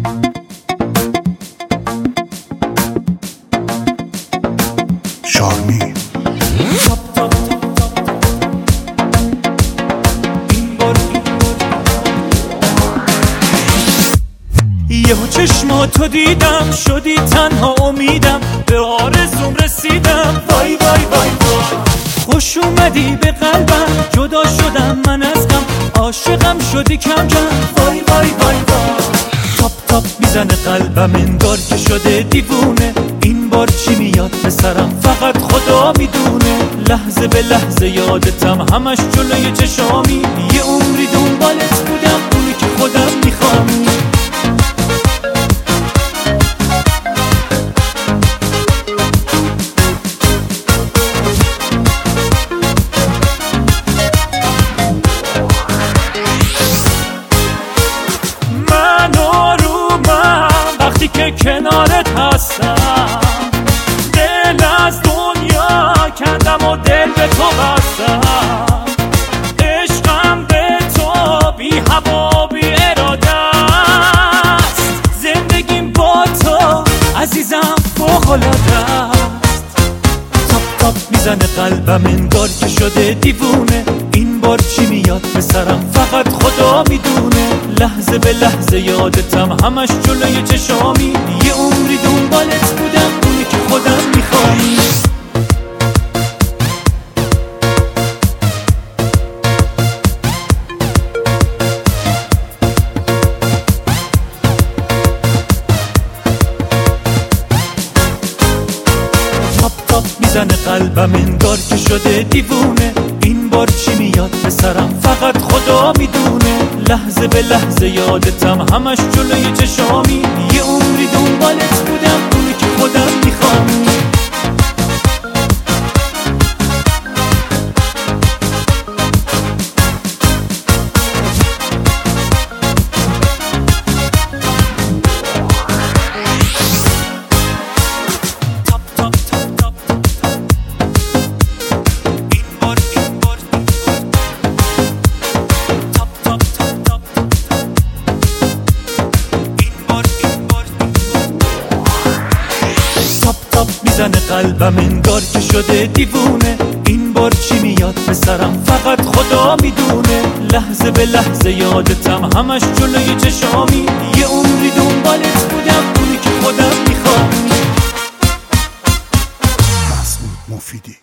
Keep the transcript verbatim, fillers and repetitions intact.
شارمی یهو چشماتو دیدم شدی تنها امیدم به آرزوم رسیدم وای وای وای وای خوش اومدی به قلبم جدا شدم من از غم عاشقم شدی کم کم وای وای وای وای تاپ تاپ میزنه قلبم انگار که شده دیوونه این بار چی میاد به سرم فقط خدا میدونه لحظه به لحظه یادتم همش جلوی چشامی یه عمری دنبالت بودم اونی که خودم میخوام که کنارت هستم دل از دنیا کندم و دل به تو بستم عشقم به تو بی هوا بی اراده است زندگیم با تو عزیزم فوق‌العاده است تاپ تاپ میزنه قلبم انگار که شده دیوونه این بار چی میاد به سرم فقط خدا میدونه لحظه به لحظه یادتم همش جلوی چشامی یه عمری دنبالت بودم اونی که خودم میخوام تاپ تاپ میزنه قلبم انگار که شده دیوونه این بار چی میاد به سرم فقط خدا میدونه لحظه به لحظه یادتم همش جلوی چشامی یه عمری دنبالت بودم اونی که خودم میخوام میزنه قلبم انگار که شده دیوونه این بار چی میاد به سرم فقط خدا میدونه لحظه به لحظه یادتم همش جلوی چشامی یه عمری دنبالت بودم اونی که خودم میخوام مسعود مفیدی.